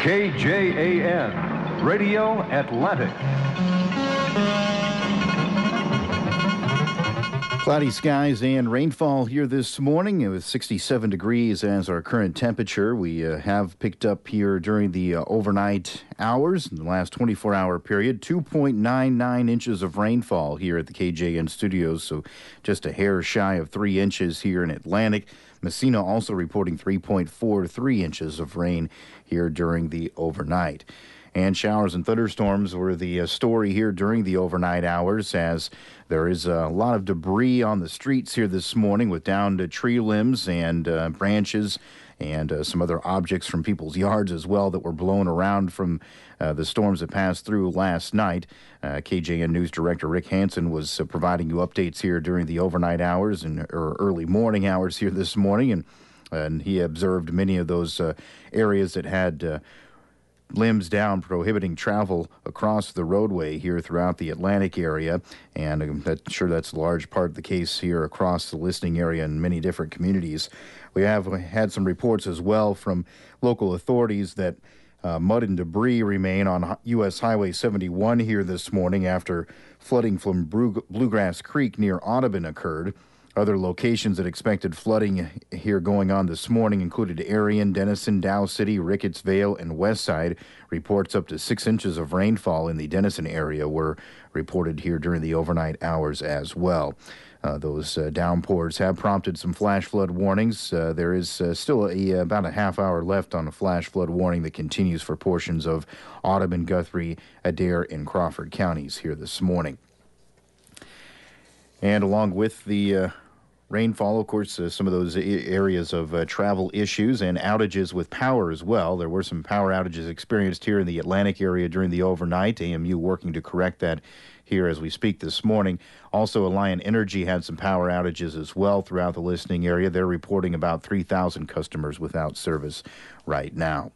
KJAN, Radio Atlantic. Cloudy skies and rainfall here this morning. It was 67 degrees as our current temperature. We have picked up here during the overnight hours, in the last 24-hour period, 2.99 inches of rainfall here at the KJN studios, so just a hair shy of 3 inches here in Atlantic. Messina also reporting 3.43 inches of rain here during the overnight. And showers and thunderstorms were the story here during the overnight hours, as there is a lot of debris on the streets here this morning with downed tree limbs and branches and some other objects from people's yards as well that were blown around from the storms that passed through last night. KJN News Director Rick Hansen was providing you updates here during the overnight hours or early morning hours here this morning, and he observed many of those areas that had limbs down, prohibiting travel across the roadway here throughout the Atlantic area. And I'm sure that's a large part of the case here across the listening area in many different communities. We have had some reports as well from local authorities that mud and debris remain on U.S. Highway 71 here this morning after flooding from Bluegrass Creek near Audubon occurred. Other locations that expected flooding here going on this morning included Arion, Denison, Dow City, Ricketts Vale, and Westside. Reports up to 6 inches of rainfall in the Denison area were reported here during the overnight hours as well. Those downpours have prompted some flash flood warnings. There is still about a half hour left on a flash flood warning that continues for portions of Audubon, Guthrie, Adair, and Crawford counties here this morning. And along with the rainfall, of course, some of those areas of travel issues and outages with power as well. There were some power outages experienced here in the Atlantic area during the overnight. AMU working to correct that here as we speak this morning. Also, Alliant Energy had some power outages as well throughout the listening area. They're reporting about 3,000 customers without service right now.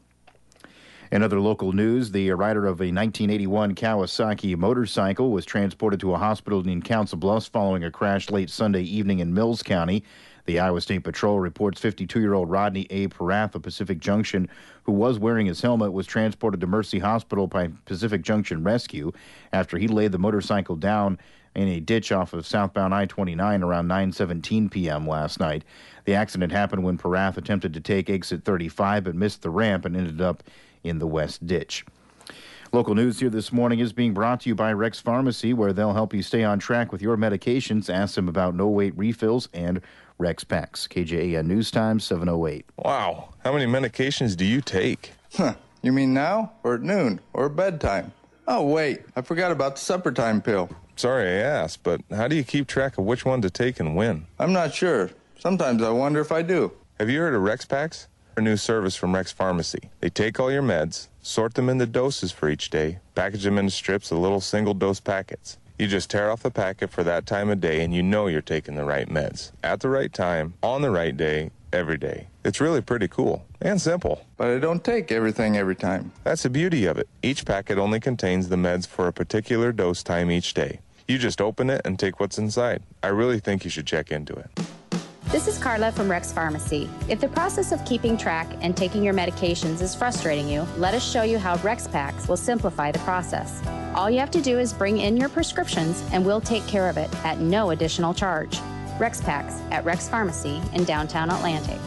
In other local news, the rider of a 1981 Kawasaki motorcycle was transported to a hospital in Council Bluffs following a crash late Sunday evening in Mills County. The Iowa State Patrol reports 52-year-old Rodney A. Parath of Pacific Junction, who was wearing his helmet, was transported to Mercy Hospital by Pacific Junction Rescue after he laid the motorcycle down in a ditch off of southbound I-29 around 9:17 p.m. last night. The accident happened when Parath attempted to take exit 35 but missed the ramp and ended up in the west ditch. Local news here this morning is being brought to you by Rex Pharmacy, where they'll help you stay on track with your medications. Ask them about no-wait refills and Rex packs. KJAN News Time, 7:08. Wow, how many medications do you take? You mean now, or at noon, or bedtime? Oh, wait, I forgot about the supper time pill. Sorry I asked, but how do you keep track of which one to take and when? I'm not sure. Sometimes I wonder if I do. Have you heard of Rex Packs? A new service from Rex Pharmacy. They take all your meds, sort them into doses for each day, package them into strips of little single-dose packets. You just tear off the packet for that time of day and you know you're taking the right meds. At the right time, on the right day, every day. It's really pretty cool and simple. But I don't take everything every time. That's the beauty of it. Each packet only contains the meds for a particular dose time each day. You just open it and take what's inside. I really think you should check into it. This is Carla from Rex Pharmacy. If the process of keeping track and taking your medications is frustrating you, let us show you how Rex Packs will simplify the process. All you have to do is bring in your prescriptions and we'll take care of it at no additional charge. Rex Packs at Rex Pharmacy in downtown Atlantic.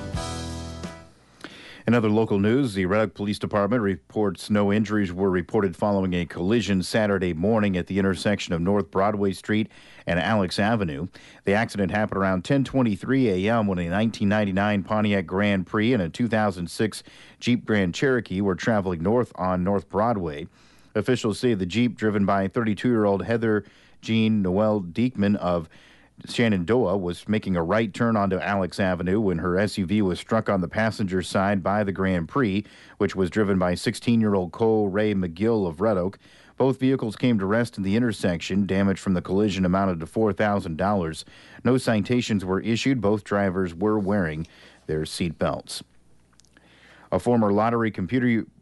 In other local news, the Red Oak Police Department reports no injuries were reported following a collision Saturday morning at the intersection of North Broadway Street and Alex Avenue. The accident happened around 10:23 a.m. when a 1999 Pontiac Grand Prix and a 2006 Jeep Grand Cherokee were traveling north on North Broadway. Officials say the Jeep, driven by 32-year-old Heather Jean Noel Diekman of Shenandoah, was making a right turn onto Alex Avenue when her SUV was struck on the passenger side by the Grand Prix, which was driven by 16-year-old Cole Ray McGill of Red Oak. Both vehicles came to rest in the intersection. Damage from the collision amounted to $4,000. No citations were issued. Both drivers were wearing their seat belts. A former lottery computer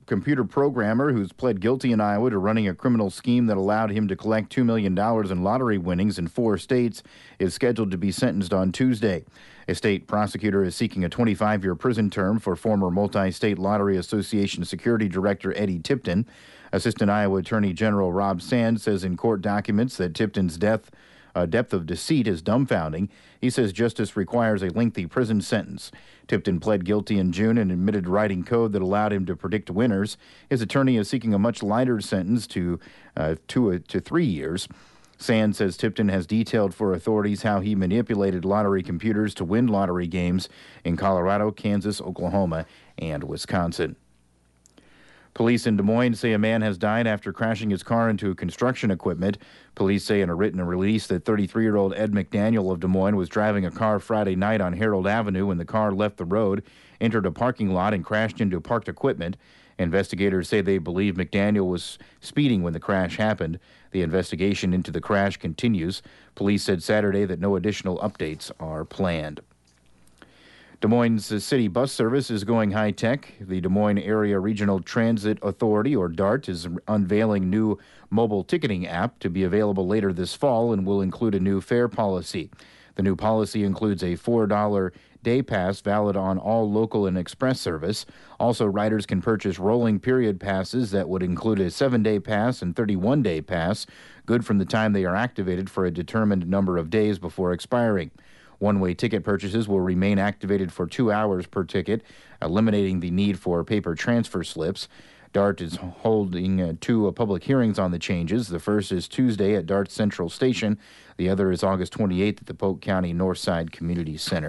computer programmer who's pled guilty in Iowa to running a criminal scheme that allowed him to collect $2 million in lottery winnings in 4 states, is scheduled to be sentenced on Tuesday. A state prosecutor is seeking a 25-year prison term for former Multi-State Lottery Association Security Director Eddie Tipton. Assistant Iowa Attorney General Rob Sands says in court documents that Tipton's depth of deceit is dumbfounding. He says justice requires a lengthy prison sentence. Tipton pled guilty in June and admitted writing code that allowed him to predict winners. His attorney is seeking a much lighter sentence to 2 to 3 years. Sands says Tipton has detailed for authorities how he manipulated lottery computers to win lottery games in Colorado, Kansas, Oklahoma, and Wisconsin. Police in Des Moines say a man has died after crashing his car into construction equipment. Police say in a written release that 33-year-old Ed McDaniel of Des Moines was driving a car Friday night on Harold Avenue when the car left the road, entered a parking lot, and crashed into parked equipment. Investigators say they believe McDaniel was speeding when the crash happened. The investigation into the crash continues. Police said Saturday that no additional updates are planned. Des Moines City Bus Service is going high-tech. The Des Moines Area Regional Transit Authority, or DART, is unveiling new mobile ticketing app to be available later this fall and will include a new fare policy. The new policy includes a $4 day pass valid on all local and express service. Also, riders can purchase rolling period passes that would include a 7-day pass and 31-day pass, good from the time they are activated for a determined number of days before expiring. One-way ticket purchases will remain activated for 2 hours per ticket, eliminating the need for paper transfer slips. DART is holding 2 public hearings on the changes. The first is Tuesday at DART Central Station. The other is August 28th at the Polk County Northside Community Center.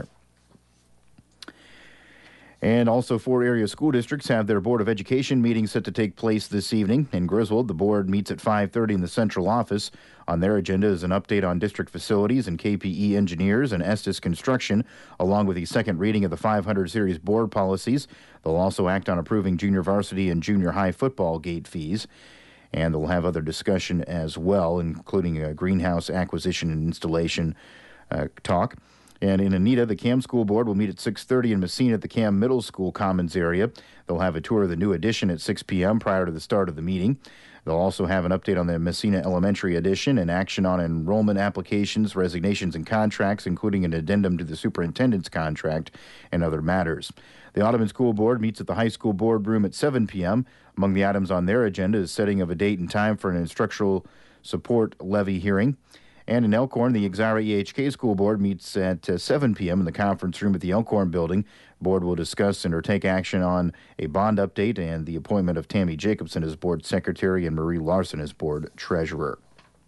And also 4 area school districts have their Board of Education meetings set to take place this evening. In Griswold, the board meets at 5:30 in the central office. On their agenda is an update on district facilities and KPE engineers and Estes construction, along with the second reading of the 500 series board policies. They'll also act on approving junior varsity and junior high football gate fees. And they'll have other discussion as well, including a greenhouse acquisition and installation talk. And in Anita, the CAM School Board will meet at 6:30 in Messina at the CAM Middle School Commons area. They'll have a tour of the new addition at 6 p.m. prior to the start of the meeting. They'll also have an update on the Messina Elementary addition and action on enrollment applications, resignations, and contracts, including an addendum to the superintendent's contract and other matters. The Audubon School Board meets at the high school boardroom at 7 p.m. Among the items on their agenda is setting of a date and time for an instructional support levy hearing. And in Elkhorn, the Exira EHK School Board meets at 7 p.m. in the conference room at the Elkhorn Building. The board will discuss and or take action on a bond update and the appointment of Tammy Jacobson as board secretary and Marie Larson as board treasurer.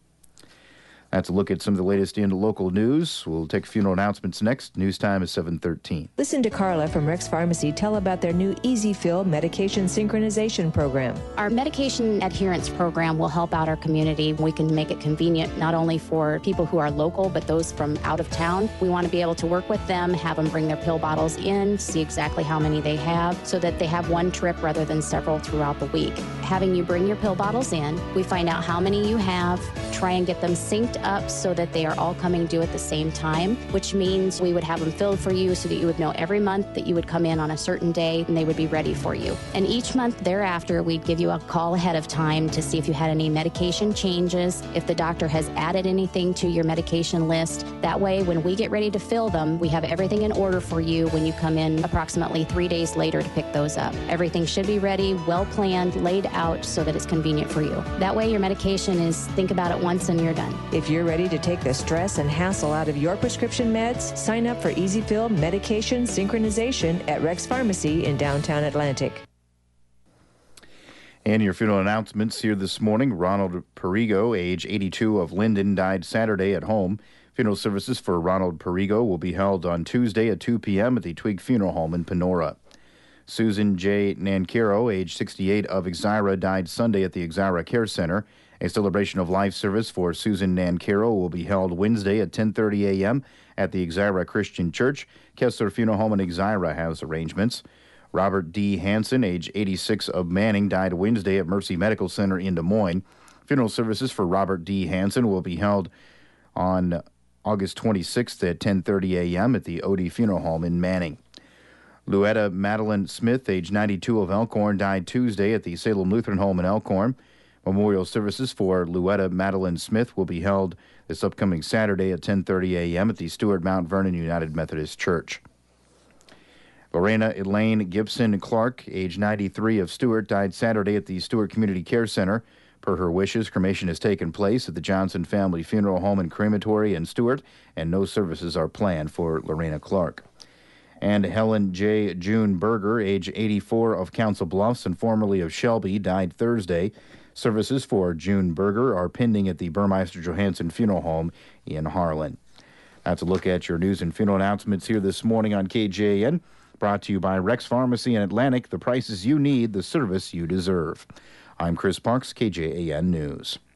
That's a look at some of the latest in local news. We'll take funeral announcements next. News time is 7:13. Listen to Carla from Rex Pharmacy tell about their new Easy Fill medication synchronization program. Our medication adherence program will help out our community. We can make it convenient not only for people who are local, but those from out of town. We want to be able to work with them, have them bring their pill bottles in, see exactly how many they have, so that they have one trip rather than several throughout the week. Having you bring your pill bottles in, we find out how many you have, try and get them synced up so that they are all coming due at the same time, which means we would have them filled for you so that you would know every month that you would come in on a certain day and they would be ready for you. And each month thereafter, we'd give you a call ahead of time to see if you had any medication changes, if the doctor has added anything to your medication list. That way, when we get ready to fill them, we have everything in order for you when you come in approximately 3 days later to pick those up. Everything should be ready, well planned, laid out so that it's convenient for you. That way, your medication is think about it once and you're done. If you're ready to take the stress and hassle out of your prescription meds, sign up for Easy Fill medication synchronization at Rex Pharmacy in downtown Atlantic. And your funeral announcements here this morning. Ronald Perigo, age 82, of Linden, died Saturday at home. Funeral services for Ronald Perigo will be held on Tuesday at 2 p.m. at the Twig Funeral Home in Panora. Susan J. Nancaro, age 68, of Exira, died Sunday at the Exira Care Center. A celebration of life service for Susan Nancaro will be held Wednesday at 10:30 a.m. at the Exira Christian Church. Kessler Funeral Home in Exira has arrangements. Robert D. Hansen, age 86, of Manning, died Wednesday at Mercy Medical Center in Des Moines. Funeral services for Robert D. Hansen will be held on August 26th at 10:30 a.m. at the Odie Funeral Home in Manning. Louetta Madeline Smith, age 92, of Elkhorn, died Tuesday at the Salem Lutheran Home in Elkhorn. Memorial services for Louetta Madeline Smith will be held this upcoming Saturday at 10:30 a.m. at the Stuart Mount Vernon United Methodist Church. Lorena Elaine Gibson Clark, age 93, of Stuart, died Saturday at the Stuart Community Care Center. Per her wishes, cremation has taken place at the Johnson Family Funeral Home and Crematory in Stuart, and no services are planned for Lorena Clark. And Helen J. June Berger, age 84, of Council Bluffs and formerly of Shelby, died Thursday. Services for June Berger are pending at the Burmeister Johansson Funeral Home in Harlan. That's a look at your news and funeral announcements here this morning on KJAN. Brought to you by Rex Pharmacy in Atlantic, the prices you need, the service you deserve. I'm Chris Parks, KJAN News.